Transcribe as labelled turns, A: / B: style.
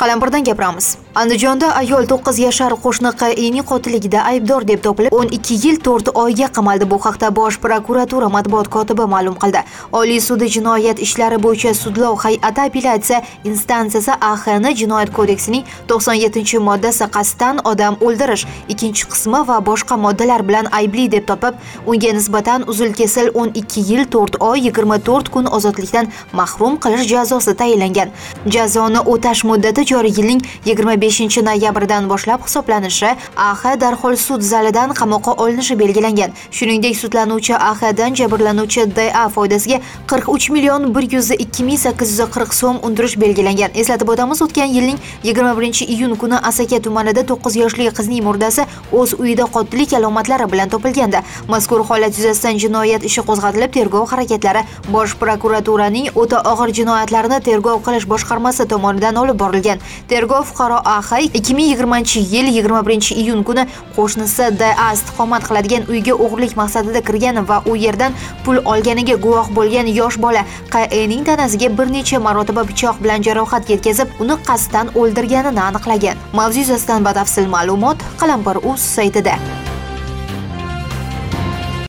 A: Qalampirdan gapiramiz. Andijonda ayol 9 yashar qo'shni Q.I.ning qotilligida aybdor deb topilib, 12 yil 4 oyga qamaldi. Bu haqda Bosh prokuratura matbuot kotibi ma'lum qildi. Oliy sudi jinoyat ishlari bo'yicha sudlov hay'ati apellyatsiya instansiyasi A.X.ni Jinoyat kodeksining 97-moddasi qasddan odam o'ldirish 2-qismi va boshqa moddalar bilan aybli deb topib, unga nisbatan uzil-kesil 12 yil 4 oy 24 kun ozodlikdan mahrum qilish jazosi tayinlangan. Jazoni o'tash muddati joriy yilning 25-noyabrdan boshlab hisoblanishi, A.X. darhol sud zalidan qamoqqa olinishi belgilangan. Shuningdek, sudlanuvchi A.X.dan jabrlanuvchi D.A. foydasiga 43,102,840 so'm undirish belgilangan. Eslatib o'tamiz, o'tgan yilning 21-iyun kuni Asaka tumanida 9 yoshli qizning murdasi o'z uyida qotillik alomatlari bilan topilganda, mazkur holat yuzasidan jinoyat ishi qo'zg'atilib, tergov harakatlari Bosh prokuraturaning o'ta og'ir jinoyatlarni tergov qilish boshqarmasi tomonidan olib borilgan. Tergov fuqaro A.X. 2020-yil 21-iyun kuni qo'shnisi D.A. istiqomat qiladigan uyga o'g'irlik maqsadida kirgan va u yerdan pul olganiga guvoh bo'lgan yosh bola Q.I.ning tanasiga bir necha marotaba pichoq bilan jarohat yetkazib, uni qasddan o'ldirganini aniqlagan. Mavzu yuzasidan batafsil ma'lumot Qalampir.uz saytida.